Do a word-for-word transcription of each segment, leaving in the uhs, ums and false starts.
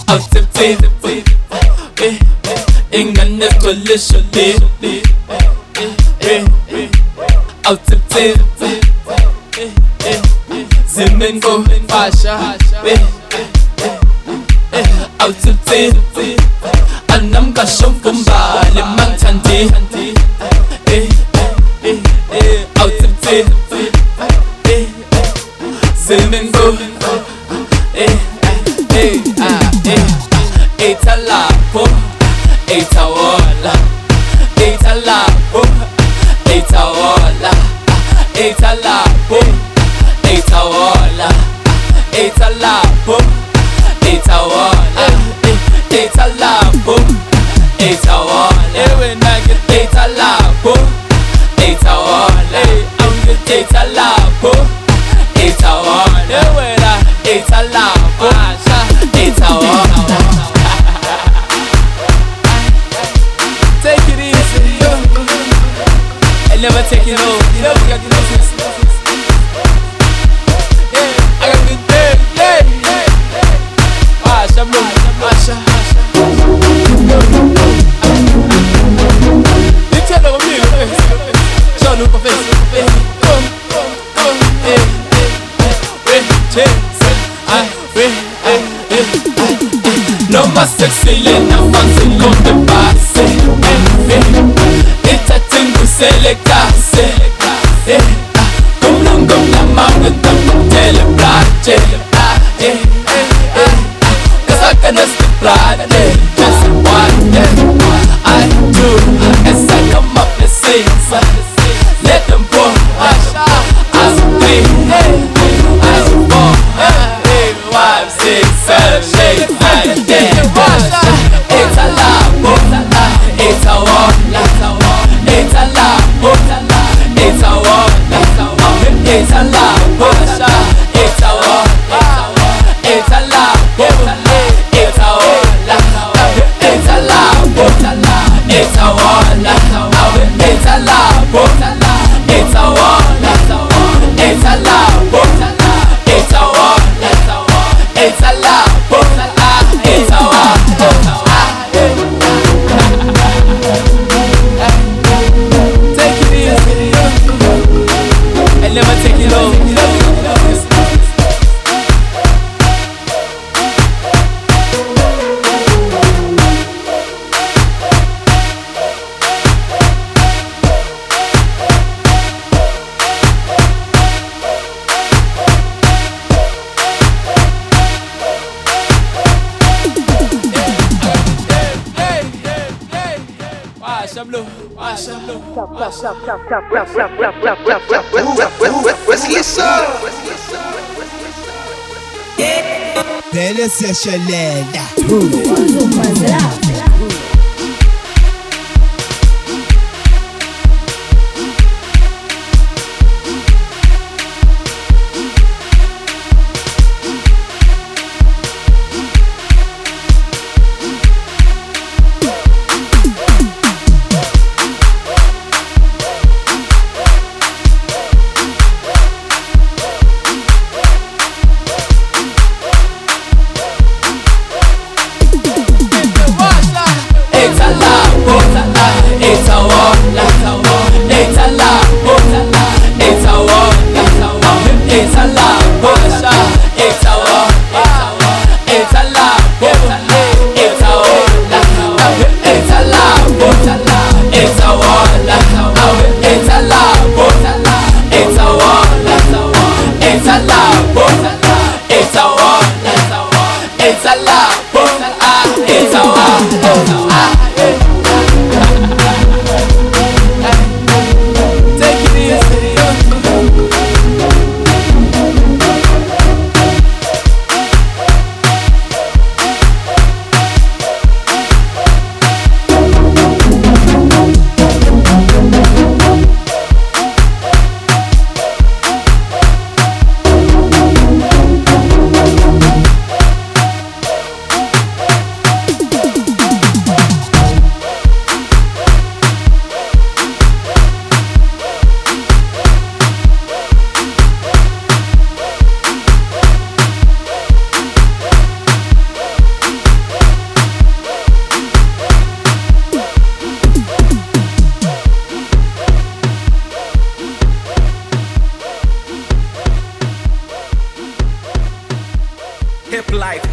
I'll tip tip eh, ingane kolishole eh, I'll tip tip eh, Zimengo Pasha eh, I'll tip tip Anam kashom kumba limang tanti eh, I'll tip tip eh, Zimengo eh, eh, ah, eh, Eta lapo, eta wala, eta lapo, eta wala, eta lapo, eta wala, eta lapo, eta wala, eta lapo, eta wala. When I get eta lapo, eta wala, I'm get eta lapo, eta wala. When I eta lapo, eta wala. Take it easy, and never take it over. You know we got the music. Yeah, I got good day, yeah, yeah. Asha, bro, Asha. You tell them me, show them my face. Go, go, go, yeah, yeah, yeah. I, yeah, no more sexy, no fancy, go to pass. Ita tingu selectase Gumlum gumlam mangatam telebrate Cause I can stick pride just one day I do as I come up the scenes Let them go as three as four five, six, seven, eight, nine, ten It's a labo It's a war, it's a labo, it's a war, it's a labo, it's a war, it's a labo, it's a war, it's a labo, it's a war, it's a labo, it's a war, it's a labo, it's a war, it's a labo, it's a war. Never take it over. You know, you know this. Belle sessionella.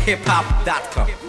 hip hop dot com.